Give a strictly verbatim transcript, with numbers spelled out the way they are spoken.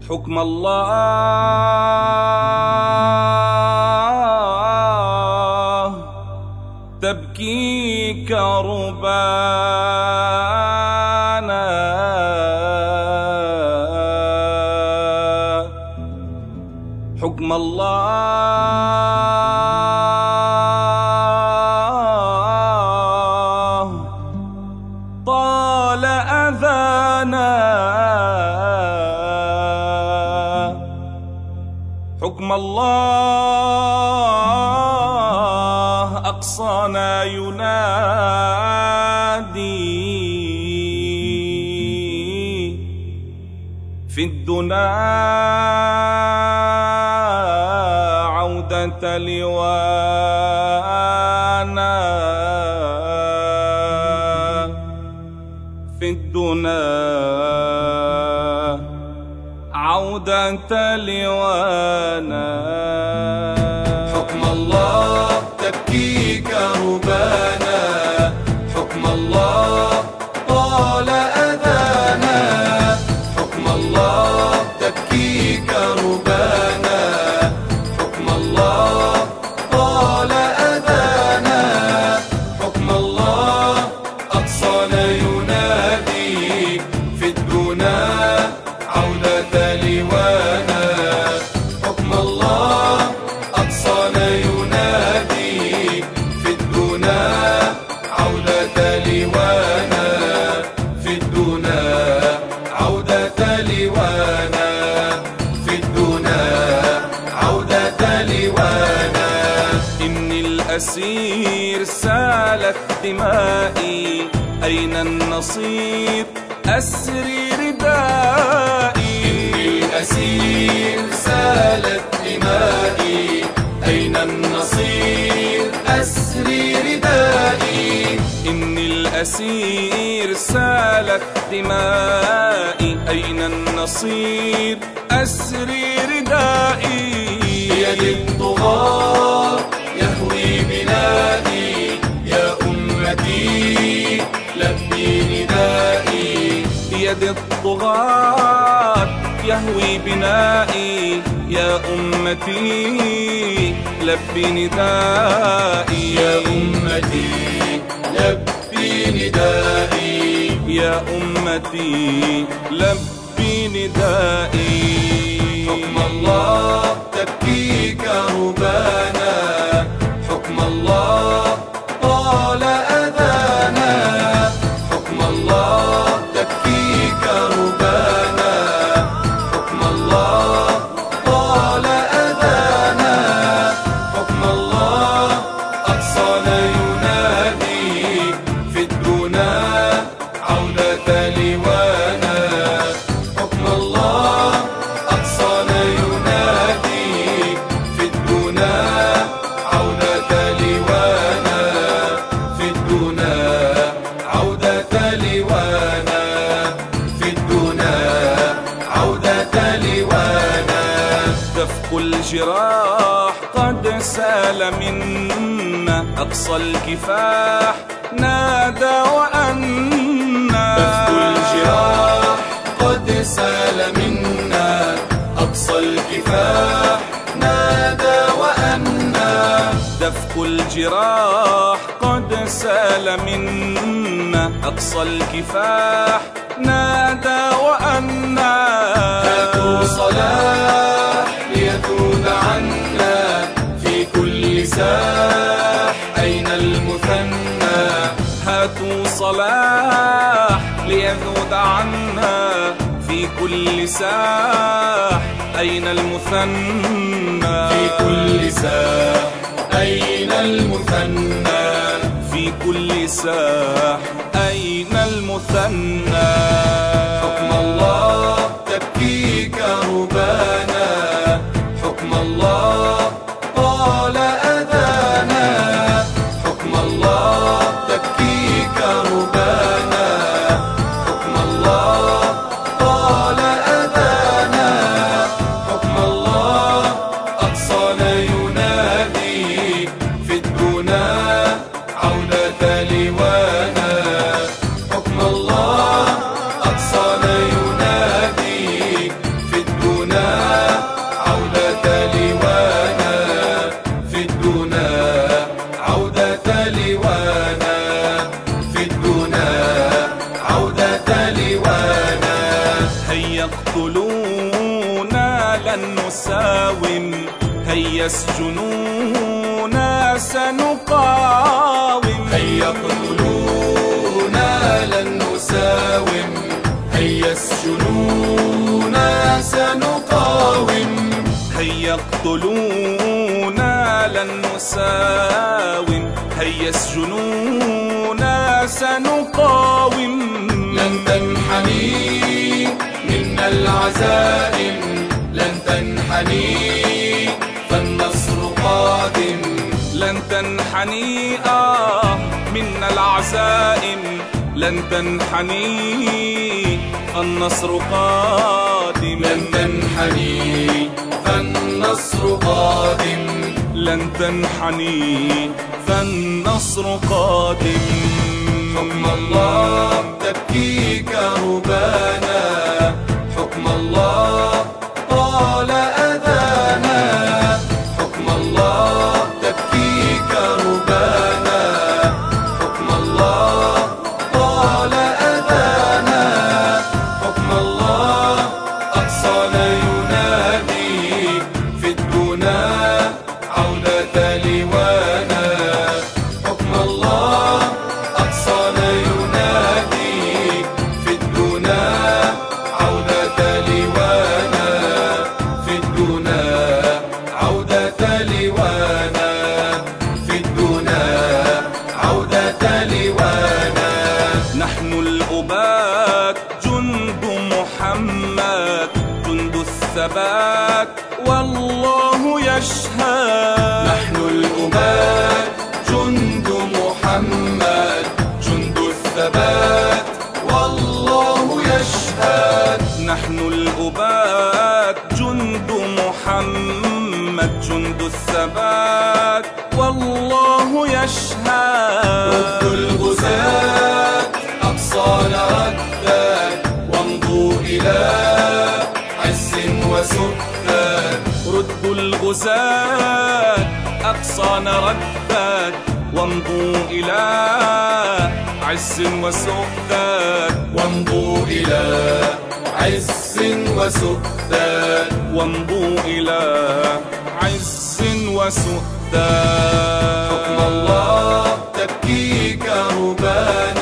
حكم الله تبكي كربانا، حكم الله طال أذانا، حكم الله أقصانا ينادي في الدنا عودة لوانا، في الدنا عودة لوانا. حكم الله تبكي كربانا، حكم الله طال أذانا، حكم الله تبكي كربانا، حكم الله طال أذانا، حكم الله أقصانا ينادي في الدنا عودة لوانا، حكم الله أقصانا ينادي في الدنا عودة لوانا، في الدنا عودة لوانا، في الدنا عودة لوانا. إني الأسير سالت دمائي، أين النصير أسري ردائي. إني الأسير سالت دمائي، أين النصير أسري ردائي. إني الأسير سالت دمائي، أين النصير أسري ردائي. بيد الطغاة يهوي بنائي، يا أمتي لبي ندائي. بيد الطغاة يهوي بنائي، يا أمتي لبي ندائي. يا أمتي لبي ندائي، يا أمتي لبي ندائي. حكم الله تبكي كربانا، حكم الله طال أذانا، حكم الله تبكي كربانا، حكم الله طال أذانا، حكم الله أقصانا ينادي في الدنا عودة لوانا، حكم الله أقصانا ينادي في الدنا عودة لوانا، في الدنا عودة لوانا، في الدنا عودة لوانا. دفق الجراح قد سال منا، أقصى الكفاح نادى وأنا. دفق الجراح قد سال منا، أقصى الكفاح نادى وأنا. دفق الجراح قد سال منا، أقصى الكفاح نادى وأنا. هاتوا صلاح ليذود عنا في كل ساح، أين المثنى. هاتوا صلاح ليذود عنا في كل ساح، أين المثنى. في كل ساح أين المثنى، في كل ساح أين المثنى. حكم الله تبكي كربانا، حكم الله طال أذانا، حكم الله تبكي كربانا، حكم الله طال أذانا، حكم الله أقصانا ينادي في الدنا عودة لوانا، حكم الله أقصانا ينادي يقتلونا لن نساوم، هيا اسجنونا سنقاوم. هيا يقتلونا لن نساوم، هيا اسجنونا سنقاوم. هيا يقتلونا لن نساوم، هيا اسجنونا سنقاوم. لن تنحني منا العزائم، لن تنحني فالنصر قادم. لن تنحني آه منا العزائم، لن تنحني النصر قادم. لن تنحني فالنصر قادم. لن تنحني فالنصر قادم. حكم الله تبكي كربانا، حكم الله طال أذانا. حكم الله تبكي كربانا، حكم الله طال أذانا. حكم الله أقصانا ينادي في الدنا عودة لوانا. حكم الله أقصانا ينادي في الدنا عودة لوانا. في الدنا عودة لوانا. في الدنا عودة لوانا. نحن الأبات جند محمد، جند الثبات والله يشهد. نحن الأبات جند محمد، جند الثبات والله يشهد. نحن الأبات جند محمد، جند الثبات والله يشهد. ردوا الغزاة أقصانا ردات، وامضوا إلى عز وسؤدد. ردوا الغزاة أقصانا ردت، وامضوا إلى عز وسؤدد. وامضوا إلى عز وسؤدد. وامضوا إلى عز وسؤدد. حكم الله تبكي كربانا،